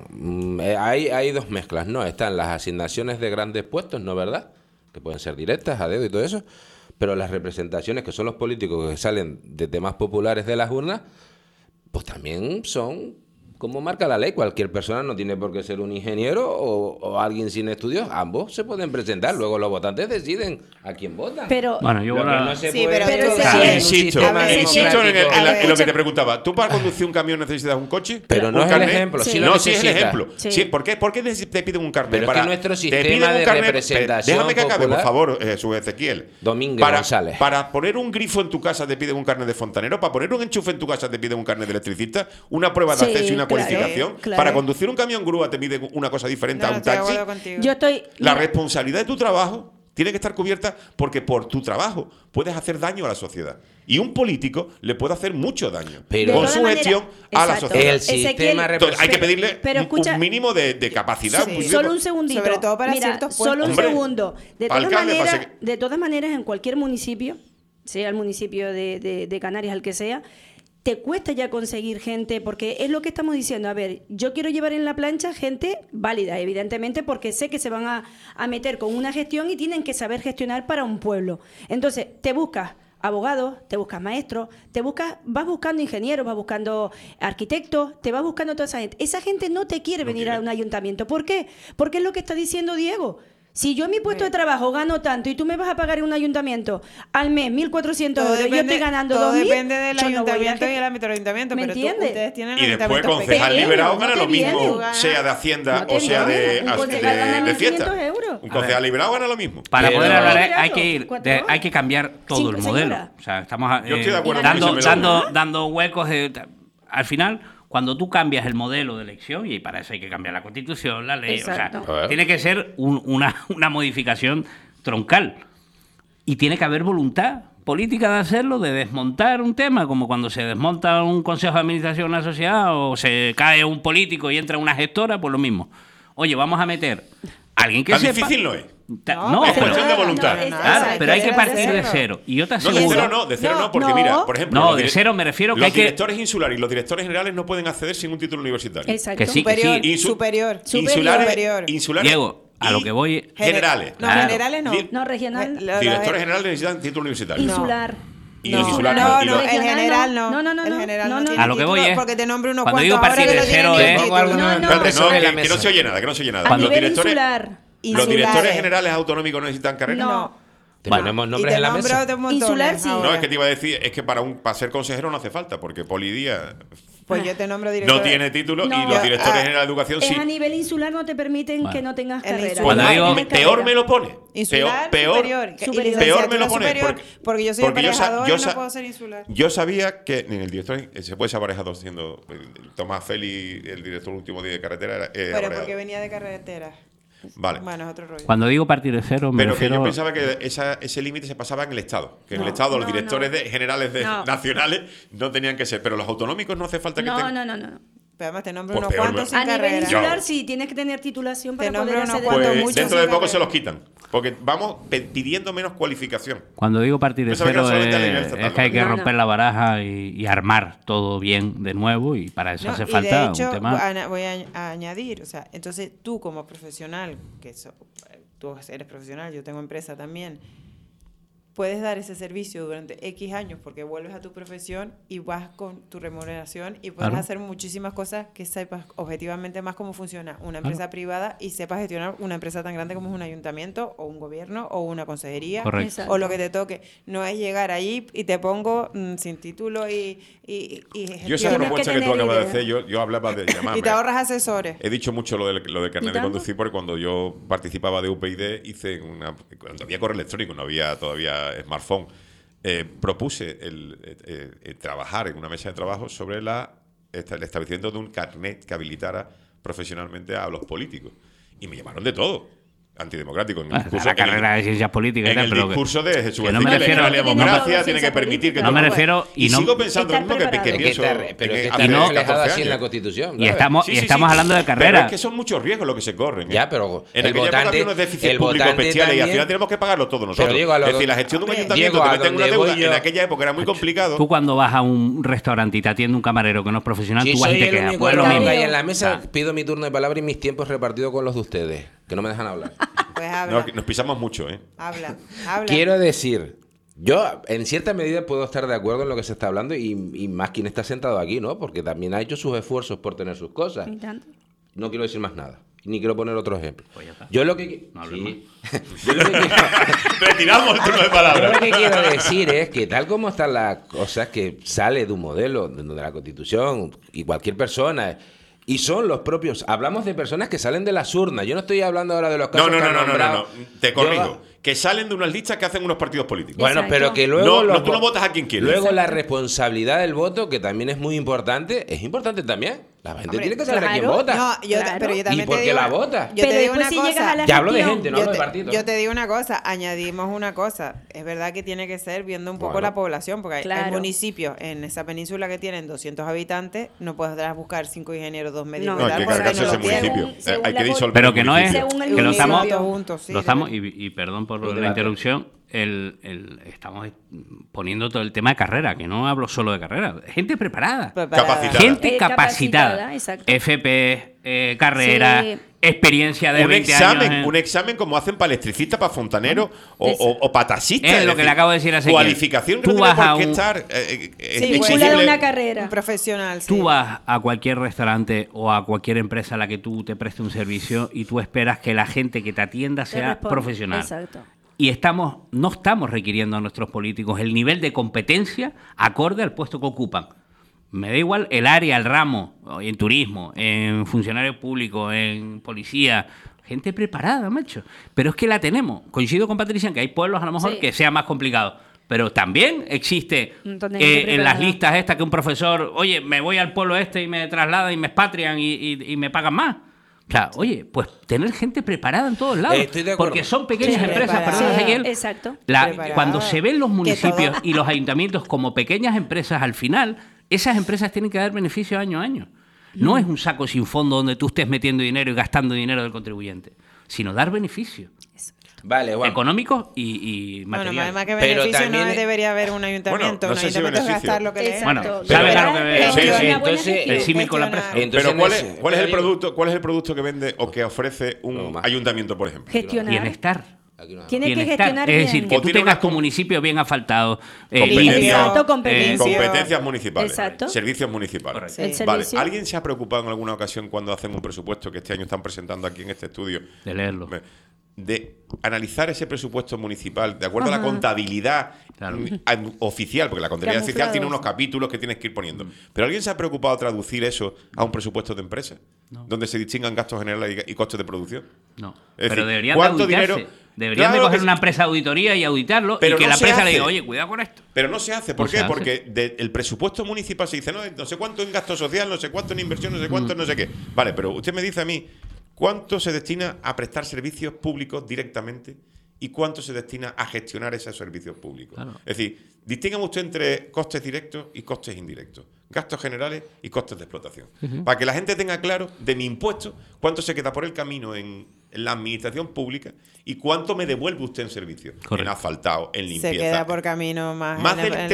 Hay dos mezclas, ¿no? Están las asignaciones de grandes puestos, ¿no verdad? Que pueden ser directas, a dedo y todo eso. Pero las representaciones, que son los políticos que salen de temas populares de las urnas, pues también son como marca la ley. Cualquier persona no tiene por qué ser un ingeniero o alguien sin estudios. Ambos se pueden presentar. Luego los votantes deciden a quién votan. Pero Bueno, yo Lo que ahora- no se Sí, puede pero es ese- en un Insisto, sistema a ver, insisto en, democrático. en lo que te Escucha. preguntaba. ¿Tú para conducir un camión necesitas un coche? Pero no ¿Un es el carnet? ejemplo, sí lo No, sí es el necesitas. ejemplo. Sí. Sí, ¿por qué te piden un carnet? Pero es que nuestro te sistema piden un de representación Déjame que acabe, por popular- favor, Jesús Ezequiel. Domínguez González. Para poner un grifo en tu casa te piden un carnet de fontanero. Para poner un enchufe en tu casa te piden un carnet de electricista. Una prueba de Sí, acceso y una claro, cualificación. claro. Para conducir un camión grúa te piden una cosa diferente No, a no un estoy de taxi. acuerdo contigo. yo estoy... La mira, responsabilidad de tu trabajo tiene que estar cubierta porque por tu trabajo puedes hacer daño a la sociedad. Y un político le puede hacer mucho daño Pero- con De su todas maneras, gestión a la exacto. sociedad. El Ezequiel, sistema Entonces, hay que representa- pedirle pero escucha- un mínimo de capacidad. Sí. un mínimo- Solo un segundito. Sobre todo para Mira, ciertos solo un puestos. segundo. De Alcalde, de todas maneras, en cualquier municipio, sea el municipio de Canarias, el que sea, te cuesta ya conseguir gente, porque es lo que estamos diciendo. A ver, yo quiero llevar en la plancha gente válida, evidentemente, porque sé que se van a meter con una gestión y tienen que saber gestionar para un pueblo. Entonces, te buscas abogados, te buscas maestros, vas buscando ingenieros, vas buscando arquitectos, te vas buscando toda esa gente. Esa gente no te quiere venir a un ayuntamiento. ¿Por qué? Porque es lo que está diciendo Diego. Si yo en mi puesto de trabajo gano tanto y tú me vas a pagar en un ayuntamiento al mes 1.400 euros y yo estoy ganando todo 2.000, depende del yo no voy a ayuntamiento que- y el ámbito del ayuntamiento. ¿Me Pero entiendes? ustedes tienen Y después ayuntamientos concejal pequeños, liberado no gana te lo mismo, viene. sea de Hacienda No te o sea viene. de, Un concejal gana de fiesta. 1.500 euros. Un concejal liberado gana lo mismo. Para Pero- poder hablar Mira, hay que ir, 4 horas. hay que cambiar todo 5, el modelo. señora. O sea, estamos Yo estoy de acuerdo con dando, ese melón. dando huecos. Al final, cuando tú cambias el modelo de elección, y para eso hay que cambiar la Constitución, la ley, Exacto. o sea, tiene que ser una modificación troncal. Y tiene que haber voluntad política de hacerlo, de desmontar un tema, como cuando se desmonta un consejo de administración de una sociedad o se cae un político y entra una gestora, pues lo mismo. Oye, vamos a meter a alguien que Tan sepa... difícil no es. No, es pero, cuestión de voluntad. claro, pero hay que partir de hacerlo. cero. Y yo te No, de aseguro... cero no, de cero no, porque No. mira, por ejemplo... No, los de cero me refiero que los hay que- directores insulares y los directores generales no pueden acceder sin un título universitario. Exacto. Que sí, que Superior, sí. superior. Insulares, insulares Diego, a y lo que voy... generales. No, Claro. generales no. Di- No, regional. Directores generales necesitan título universitario. Insular. Y No, los insulares no, y no, los- el regional general no. no. No, no, El no, general no, no no. tiene A lo que voy título, es- porque te nombro unos cuando cuantos digo ahora partir que de no tienen cero ni es- título. No, no. Espérate, no, Sobre la que no mesa. se oye nada, que no se oye nada. A Cuando nivel directores, insular. los Insulares. directores generales autonómicos no necesitan carrera. No. Tenemos Y nombres te en la nombro mesa. de un montón. Insular, sí. No, es que te iba a decir, es que para ser consejero no hace falta, porque Polidía Pues yo te nombro director. no tiene título No. y los directores Ah, generales de educación sí. Es a nivel insular, no te permiten Bueno. que no tengas El carrera. insular. Cuando No digo- tienes Peor carrera. me lo pone. Insular, peor, superior. Y Superior. peor me lo licenciatura pone. superior, porque yo soy porque yo aparejador yo y sa- no puedo ser insular. Yo sabía que en el director se puede ser aparejador siendo Tomás Félix, el director último día de carretera, era Pero aparejador. porque venía de carretera. Vale. Bueno, es otro rollo. Cuando digo partir de cero, me Pero que refiero... yo pensaba que ese límite se pasaba en el Estado. Que en el Estado los no, directores no. generales No. nacionales no tenían que ser. Pero los autonómicos no hace falta que No, tengan. no. Pero además te nombro Pues unos peor, cuantos ¿no? sin A nivel carrera. insular sí, tienes que tener titulación para Te poder nombro unos acceder. cuantos, Pues muchos dentro de sin poco carrera. se los quitan. Porque vamos pidiendo menos cualificación. Cuando digo partir de Pensaba que era cero solamente a nivel es estatal, que hay que ¿no? romper la baraja y armar todo bien de nuevo y para eso No, hace y falta de hecho, un tema... voy a añadir, o sea, entonces tú como profesional, tú eres profesional, yo tengo empresa también, puedes dar ese servicio durante X años porque vuelves a tu profesión y vas con tu remuneración y puedes hacer muchísimas cosas que sepas objetivamente más cómo funciona una empresa privada y sepas gestionar una empresa tan grande como es un ayuntamiento o un gobierno o una consejería o lo que te toque. No es llegar allí y te pongo sin título y yo esa propuesta que tú acabas de hacer, yo hablaba de llamarme. Y te ahorras asesores. He dicho mucho lo del carnet de conducir porque cuando yo participaba de UPyD hice cuando había correo electrónico, no había todavía smartphone, propuse trabajar en una mesa de trabajo sobre el establecimiento de un carnet que habilitara profesionalmente a los políticos. Y me llamaron de todo. Antidemocrático. En el discurso, la carrera de ciencias políticas. En el discurso de Jesús no me refiero, la democracia tiene que permitir que... No me refiero... Y sigo pensando lo mismo que pienso... Pero que está reflejado así en la Constitución. Y estamos hablando de carrera. Pero es que son muchos riesgos los que se corren. Ya, pero en aquella época había unos déficits públicos bestiales y al final tenemos que pagarlo todos nosotros. Es decir, la gestión de un ayuntamiento que mete una deuda en aquella época era muy complicado. Tú cuando vas a un restaurante y te atiende un camarero que no es profesional, tú vas y te quedas. Pues lo mismo. Y en la mesa pido mi turno de palabra y mis tiempos repartidos con los de ustedes, que no me dejan hablar. Pues habla. Nos pisamos mucho, ¿eh? Habla. Quiero decir, yo en cierta medida puedo estar de acuerdo en lo que se está hablando y más quien está sentado aquí, ¿no? Porque también ha hecho sus esfuerzos por tener sus cosas. No quiero decir más nada. Ni quiero poner otro ejemplo. Pues ya está. Yo lo que... No Retiramos el turno de palabra. Yo lo que quiero decir es que tal como están las cosas que sale de un modelo de la Constitución y cualquier persona... Y son los propios. Hablamos de personas que salen de las urnas. Yo no estoy hablando ahora de los casos que han nombrado. No. Te corrijo. Que salen de unas listas que hacen unos partidos políticos. Bueno, pero que luego... tú no votas a quien quieres. Luego la responsabilidad del voto, que también es muy importante, es importante también. La gente tiene que saber a quién vota. No, pero yo también ¿Y por qué la vota? Yo te digo una cosa. Ya hablo de gente, no de partidos. Yo te digo una cosa, añadimos una cosa. Es verdad que tiene que ser viendo un poco la población, porque hay municipios en esa península que tienen 200 habitantes, no podrás buscar 5 ingenieros, 2 médicos. No, hay que cargarse ese municipio. Hay que disolver. Pero que no es que lo estamos juntos, lo estamos y perdón por la interrupción, estamos poniendo todo el tema de carrera, que no hablo solo de carrera, gente preparada. Capacitada. Gente capacitada. FP, carrera, experiencia de 20 años. Un examen como hacen para electricistas, para fontaneros o para taxistas. Es lo que le acabo de decir a Ezequiel. Cualificación Tú no vas tiene a por qué un- estar Vinculado a una carrera. Un profesional, sí. Tú vas a cualquier restaurante o a cualquier empresa a la que tú te preste un servicio y tú esperas que la gente que te atienda sea responde. profesional. Exacto. Y no estamos requiriendo a nuestros políticos el nivel de competencia acorde al puesto que ocupan. Me da igual el área, el ramo, en turismo, en funcionarios públicos, en policía, gente preparada, macho. Pero es que la tenemos. Coincido con Patricia en que hay pueblos a lo mejor que sea más complicado. Pero también existe Un montón de gente en las preparada. listas estas que un profesor, oye, me voy al pueblo este y me trasladan y me expatrian y me pagan más. O sea, oye, pues tener gente preparada en todos lados. Estoy de acuerdo. Porque son pequeñas Sí, empresas, preparada. perdón, Sí, Ezequiel. exacto. Cuando se ven los municipios todo- y los ayuntamientos como pequeñas empresas, al final, esas empresas tienen que dar beneficio año a año. No es un saco sin fondo donde tú estés metiendo dinero y gastando dinero del contribuyente, sino dar beneficio Vale, bueno. económico y Bueno, material. más que Pero beneficio también no es- debería haber un ayuntamiento. Bueno, no un sé si ayuntamiento es beneficio. gastar lo que le Exacto. Bueno, Pero ¿sabes a lo ahora que me- es Sí, sí. una buena Entonces, gestión. el símil con la empresa. Entonces, Pero ¿cuál en es el ese- producto que vende o que ofrece un No, más. ayuntamiento, por ejemplo? Gestionar. Bienestar. Aquí no. Tiene que Bienestar. gestionar Es decir, bien. que O tú tiene tengas una tu com- municipio bien asfaltado, Competencia. limpio. Exacto, competencia. Competencias municipales. Exacto. Servicios municipales. Correcto. El Vale. servicio. ¿Alguien se ha preocupado en alguna ocasión cuando hacen un presupuesto que este año están presentando aquí en este estudio De leerlo. de analizar ese presupuesto municipal de acuerdo a la contabilidad Claro. oficial? Porque la contabilidad Camuflado. oficial tiene unos capítulos que tienes que ir poniendo. ¿Pero alguien se ha preocupado de traducir eso a un presupuesto de empresa? Donde se distingan gastos generales y costes de producción. No. Es Pero decir, deberían de ¿cuánto auditarse. dinero? Deberían de Claro coger que una sí. empresa de auditoría y auditarlo Pero y que no la se empresa le hace. diga, oye, cuidado con esto. Pero no se hace. ¿Por No qué? se hace. Porque el presupuesto municipal se dice, no sé cuánto en gasto social, no sé cuánto en inversión, no sé cuánto en no sé qué. Vale, pero usted me dice a mí, ¿cuánto se destina a prestar servicios públicos directamente y cuánto se destina a gestionar esos servicios públicos? Claro. Es decir, distinga usted entre costes directos y costes indirectos, gastos generales y costes de explotación. Para que la gente tenga claro de mi impuesto cuánto se queda por el camino en la administración pública y cuánto me devuelve usted en servicios, en Correcto. asfaltado, en limpieza. Se queda por camino más Del en el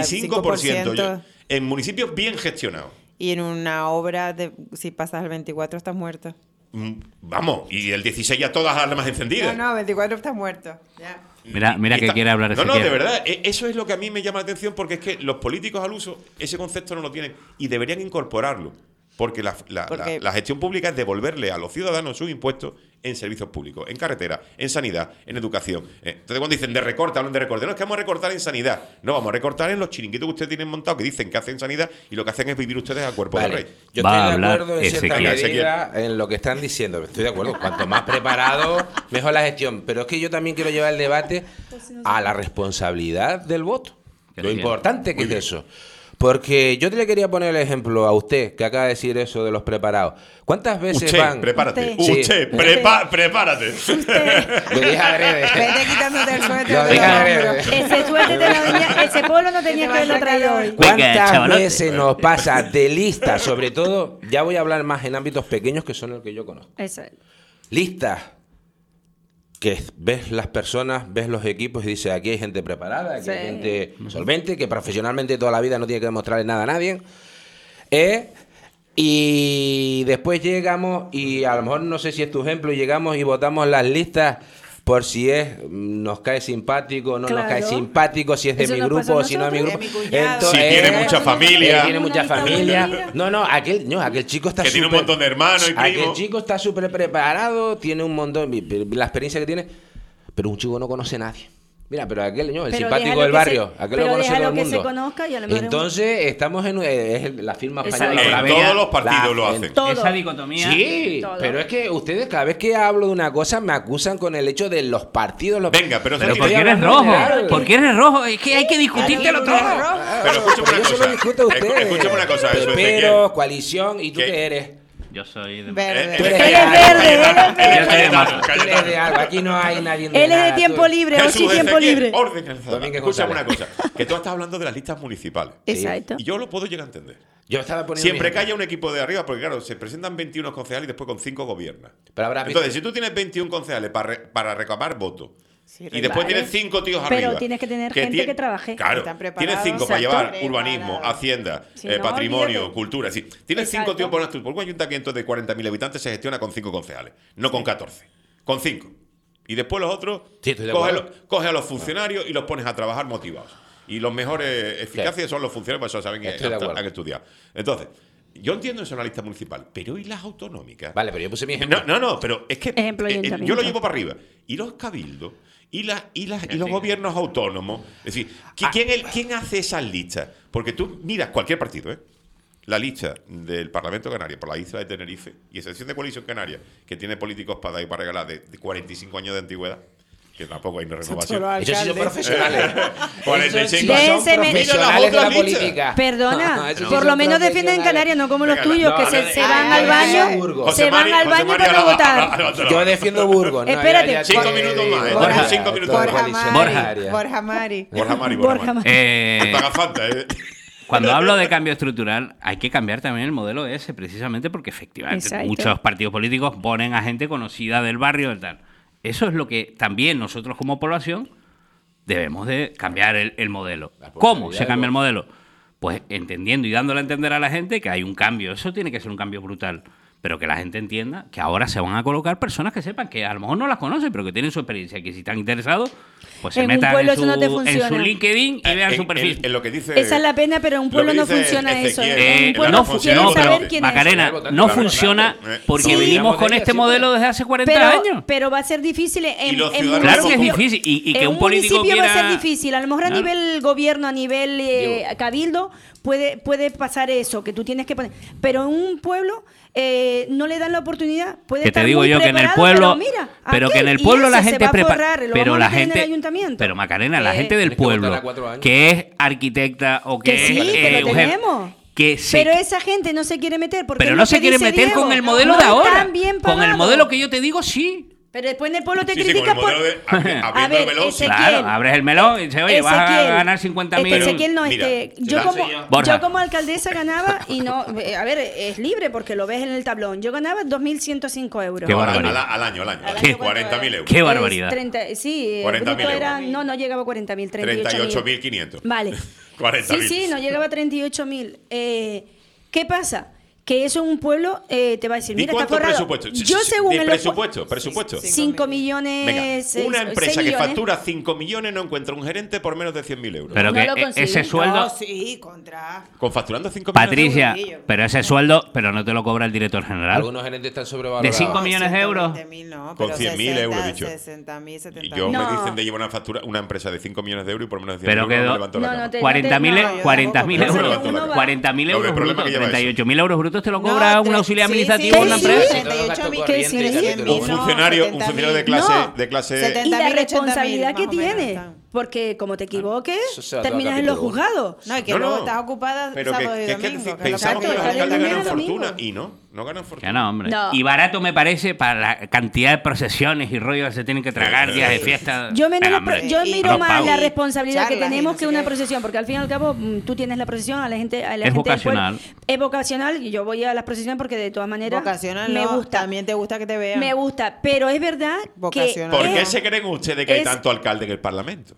35% 5%. en municipios bien gestionados. Y en una obra, si pasas al 24 estás muerto. Vamos, y el 16 ya todas las armas encendidas. No, 24 está muerto. Ya. Mira que quiere hablar No, Ezequiel. de verdad, eso es lo que a mí me llama la atención, porque es que los políticos al uso ese concepto no lo tienen y deberían incorporarlo. Porque la gestión pública es devolverle a los ciudadanos sus impuestos en servicios públicos, en carretera, en sanidad, en educación. Entonces, cuando dicen de recorte, hablan de recorte. No, es que vamos a recortar en sanidad. No, vamos a recortar en los chiringuitos que ustedes tienen montados, que dicen que hacen sanidad y lo que hacen es vivir ustedes a cuerpo de rey. Yo Va a estoy de hablar acuerdo en cierta Ezequiel. medida en lo que están diciendo. Estoy de acuerdo. Cuanto más preparado, mejor la gestión. Pero es que yo también quiero llevar el debate a la responsabilidad del voto. Lo Bien. importante que es eso. Porque yo le quería poner el ejemplo a usted, que acaba de decir eso de los preparados. ¿Cuántas veces Usted, van? prepárate. Sí. Usted, prepárate. Lo dije adrede. Vete quitándote el suéter. Lo de dije los adrede. hombros. Ese suéter de la doña, ese polo no tenía que haberlo traído hoy. Venga, ¿Cuántas chavalote. veces nos pasa de listas? Sobre todo, ya voy a hablar más en ámbitos pequeños que son los que yo conozco. Eso. Listas que ves las personas, ves los equipos y dices, aquí hay gente preparada, aquí hay Sí. gente solvente, que profesionalmente toda la vida no tiene que demostrarle nada a nadie. Y después llegamos, y a lo mejor no sé si es tu ejemplo, llegamos y votamos las listas por si nos cae simpático, no nos cae Claro. simpático, si es de Eso mi nos grupo pasa a o si no es mi grupo. nosotros. De mi cuñado. Si tiene mucha familia. Tiene mucha Una lista familia. unida. No, aquel chico está Que tiene un súper- montón de hermanos y Aquel primos. chico está súper preparado, tiene un montón, la experiencia que tiene, pero un chico no conoce a nadie. Mira, pero aquel, el Pero simpático déjalo del que barrio, se- aquel pero lo conoce todo déjalo el que mundo. se conozca y a lo mejor es un- Entonces, estamos en la firma Exacto. española. En la todos bella- los partidos lo la- hacen. en todo. Esa dicotomía. Sí, Todo. pero es que ustedes cada vez que hablo de una cosa me acusan con el hecho de los partidos. Venga, pero Pero Estoy porque eres hablando rojo. general. Porque eres rojo. Es que hay que discutírtelo todo. Pero escúchame Pero una eso cosa. lo discute usted. Escúchame una cosa, eso, Pepero, Ezequiel. coalición, ¿y tú ¿Qué? qué eres? Yo soy de... Verde. Tú eres Él de es algo. verde, él es Yo soy de Cayetano, Massa. Tú eres de algo. Aquí no hay nadie de Él es de nada, tiempo tú- libre, o sí Jesús tiempo Ezequiel, libre. orden Alzada. Domínguez Escúchame una González. cosa. Que tú estás hablando de las listas municipales. Exacto. Y yo lo puedo llegar a entender. Yo estaba poniendo Siempre mi que ejemplo. haya un equipo de arriba, porque claro, se presentan 21 concejales y después con 5 gobiernan. Pero habrás Entonces, visto- si tú tienes 21 concejales para reclamar votos, Sí, y después vale. tienes 5 tíos Pero arriba. tienes que tener gente que trabaje. Claro, Están tienes preparados. 5 para Exacto. llevar urbanismo, Preparados. hacienda, Si no, patrimonio, olvídate. cultura. Es decir, tienes 5 Exacto. tíos por un ayuntamiento de 40.000 habitantes se gestiona con 5 concejales, no con 14, con 5. Y después los otros, Sí, estoy de acuerdo. coge a los funcionarios y los pones a trabajar motivados. Y los mejores eficaces son los funcionarios, pues eso saben que Estoy de acuerdo. han estudiado. Entonces, yo entiendo eso en la lista municipal, pero ¿y las autonómicas? Vale, pero yo puse mi ejemplo. No, pero es que Ejemplo, ayuntamiento. yo lo llevo para arriba. Y los cabildos y los gobiernos autónomos. Es decir, ¿quién hace esas listas? Porque tú miras cualquier partido, ¿eh? La lista del Parlamento de Canarias por la isla de Tenerife y excepción de Coalición Canaria, que tiene políticos para dar y para regalar de 45 años de antigüedad, que tampoco hay una renovación. Solo Ellos sí son alcalde. profesionales. 45 Ellos sí Déjense son meter. profesionales de la Mira las otras política. Perdona, Esos sí por son lo menos defienden en profesionales. Canarias, no como los Venga, tuyos, no, que no, se no, van no, al no, baño, Burgos. se van al baño para no votar. Yo defiendo Burgos. ¿no? Espérate. Ya 5 te minutos más, digo. Borja, 5 minutos más. Borja Coalición Mari. Canaria. Borja Mari. Borja Mari. Borja Mari. Paga falta, ¿eh? Cuando hablo de cambio estructural, hay que cambiar también el modelo ese, precisamente porque efectivamente Exacto. muchos partidos políticos ponen a gente conocida del barrio y tal. Eso es lo que también nosotros como población debemos de cambiar el modelo. ¿Cómo se cambia el modelo? Pues entendiendo y dándole a entender a la gente que hay un cambio. Eso tiene que ser un cambio brutal. Pero que la gente entienda que ahora se van a colocar personas que sepan que a lo mejor no las conocen, pero que tienen su experiencia y que si están interesados, pues se En un metan pueblo en eso no te su funciona. LinkedIn y vean su perfil. En lo que dice, Esa es la pena, pero en un pueblo lo no que dice funciona eso. Ezequiel, En un en pueblo la no, quieren función, saber pero, quién es. Macarena, no funciona porque Sí. venimos con Sí. este modelo desde hace 40 años. Pero va a ser difícil en, Y los en ciudadanos Claro que es como- difícil y que en un político municipio quiera... va a ser difícil. A lo mejor a Claro. nivel gobierno, a nivel cabildo, puede pasar eso, que tú tienes que poner. Pero en un pueblo no le dan la oportunidad. Puede Que estar te digo muy yo que en el preparado, pueblo, pero mira, pero que en aquel, el y pueblo la ese se gente va a prepara, forrar, lo pero vamos la a meter en el gente, ayuntamiento. pero Macarena, la gente del Tienes que votar pueblo a 4 años. que es arquitecta o que, Que sí, es que lo mujer, tenemos. que se Pero esa gente no se quiere meter porque pero es no lo se que quiere dice meter Diego, con el modelo no de ahora. están bien Con el pagados. modelo que yo te digo, sí. Pero después en el pueblo te Sí, con critica el modelo de abriendo A ver, el melón. Ezequiel. Claro, abres el melón y dices, oye, vas a Ezequiel, ganar 50.000. Ezequiel no, Mira, yo la- como, Borja. yo como alcaldesa ganaba y no, a ver, es libre porque lo ves en el tablón. Yo ganaba 2.105 euros. Qué al, barbaridad. al año. Al año, 40.000 euros. Qué barbaridad. Sí, 40.000 bruto euros. eran, no llegaba a 40.000, 38.000. 38.500. Vale. 40.000. Sí, no llegaba a 38.000. ¿Qué pasa? que eso en un pueblo te va a decir, ¿Y mira, está cuánto forrado. presupuesto? Yo según ¿De el presupuesto? 5 millones. Venga, 6 una empresa que millones. factura 5 millones no encuentra un gerente por menos de 100.000 euros. Pero No que lo consigue. ese sueldo... No, sí, contra. Con facturando 5 millones de Patricia, euros. pero ese sueldo, pero no te lo cobra el director general. Algunos gerentes están ¿De sobrevalorados. 5 millones de euros? 120.000 no, Con pero 100.000 euros, dicho. 60.000, Y 70.000. yo me No. dicen de llevar una empresa de 5 millones de euros y por menos de 100.000 Pero euros no quedó- me levanto la No, cama. no te- 40.000 no, yo 40.000 tampoco. euros. Uno va. 40.000 No, el euros problema brutos. que lleva eso. 38.000 euros brutos te lo No, cobra un tre- auxiliar sí, administrativo sí, de una sí, empresa. 38.000, ¿Qué sí? 100.000, Un funcionario de 70.000. clase... No. De clase 70.000, Y la 80.000, responsabilidad que más o menos tiene. están. Porque como te equivoques, Eso se va todo a terminas en los capítulo uno. juzgados. No, y que No, luego no. estás ocupada Pero sábado y que domingo. pensamos que los Exacto, alcaldes lunes ganan a domingo. fortuna y no ganan fortuna. Ya no, hombre. No. Y barato me parece para la cantidad de procesiones y rollos que se tienen que tragar, días de fiesta. Yo, Venga, hombre, yo y- miro no más pago. la responsabilidad que Charlas y tenemos no que sé una qué. procesión, porque al fin y al cabo tú tienes la procesión, a la gente, a la Es gente del pueblo. vocacional. Es vocacional y yo voy a las procesiones porque de todas maneras Vocacional me no, gusta. También te gusta que te vean. Me gusta, pero es verdad Vocacional. ¿Por que qué es- se creen ustedes que hay es- tanto alcalde en el Parlamento?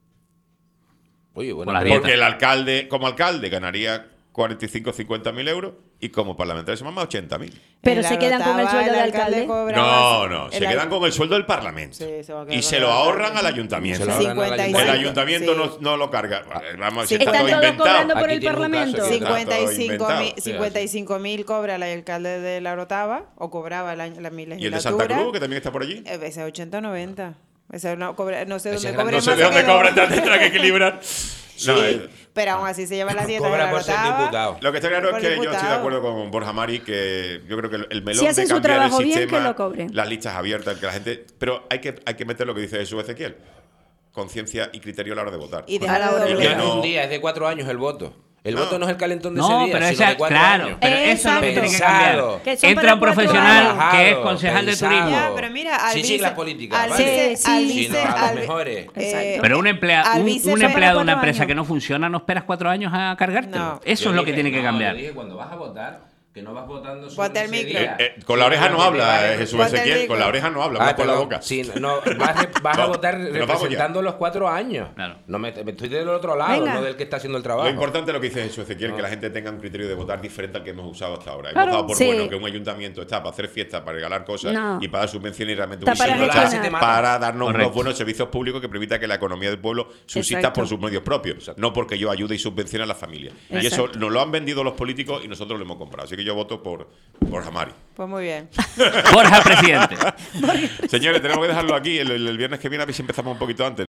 Oye, bueno, Con la pero- dieta. Porque el alcalde, como alcalde, ganaría 45 o 50.000 euros y como parlamentario se mama 80.000. pero En se la quedan con el Rotava, sueldo de alcalde alcalde. cobraba- No, se el al- quedan con el sueldo del Parlamento. Sí, se va a quedar Y con se el lo alcalde. ahorran al ayuntamiento. Se lo ahorran al 55. El ayuntamiento. ayuntamiento Sí. no lo carga. Vamos, Sí, está Están todo todos inventado. cobrando por Aquí el tiene un caso Parlamento. que- 55.000 inventado. 55.000 cobra el alcalde de la Rotava, o cobraba la mi legislatura. Y el de Santa Cruz, que también está por allí. Ese 80 o 90. Ese no, cobra, no sé Ese dónde es cobre grande. No sé más de dónde se quedó. cobra, tendrá que equilibrar. Sí, No, pero aún así se lleva la dieta de Cobra la por ser Rotava. diputado. lo que está claro es Por que yo estoy de diputado. acuerdo con Borja Mari, que yo creo que el melón Si hacen de su cambiar el trabajo bien, sistema, que lo cobren. las listas abiertas, que la gente... Pero hay que meter lo que dice Jesús Ezequiel. Conciencia y criterio a la hora de votar. Y dejar Claro, de y No que es no- un día, es de 4 años el voto. El No. voto no es el calentón de No, ese día, pero sino esa, de 4 claro, años. pero eso es lo que tiene que Pensado. cambiar. Que son Entra para un 4 profesional años. que es concejal de Pensado. turismo. Ya, pero mira, al Sí, vice, siglas políticas, al ¿vale? vice, Sí, al sí. vice, Sí, no, a los al vi- mejores. Exacto. Pero un al empleado vice un fue- empleado de una 4 empresa años. que no funciona, no esperas 4 años a cargártelo. No. Eso Yo es lo que dije, tiene que no, cambiar. yo dije, cuando vas a votar, que no vas votando Ponte sobre el ese micro. día. Con la oreja no Sino que te habla, vale- Jesús Ponte el Ezequiel. Con la micro. oreja no habla, habla por la pero boca. sí, no, vas a No, votar nos vamos ya. representando los 4 años. Claro. No me estoy del otro lado, Venga. no del que está haciendo el trabajo. Lo importante es lo que dice Jesús Ezequiel, que la gente tenga un criterio de votar diferente al que hemos usado hasta ahora. Claro, Hemos dado por sí. bueno que un ayuntamiento está para hacer fiestas, para regalar cosas No. y para dar subvenciones y realmente Está para un sistema gestionar. te mata. para darnos Correcto. unos buenos servicios públicos que permita que la economía del pueblo subsista Exacto. por sus medios propios, no porque yo ayude y subvencione a las familias. Y eso Exacto. nos lo han vendido los políticos y nosotros lo hemos comprado. Así que yo voto por Jamari. Pues muy bien. Borja, presidente. Señores, tenemos que dejarlo aquí. El viernes que viene a ver si empezamos un poquito antes.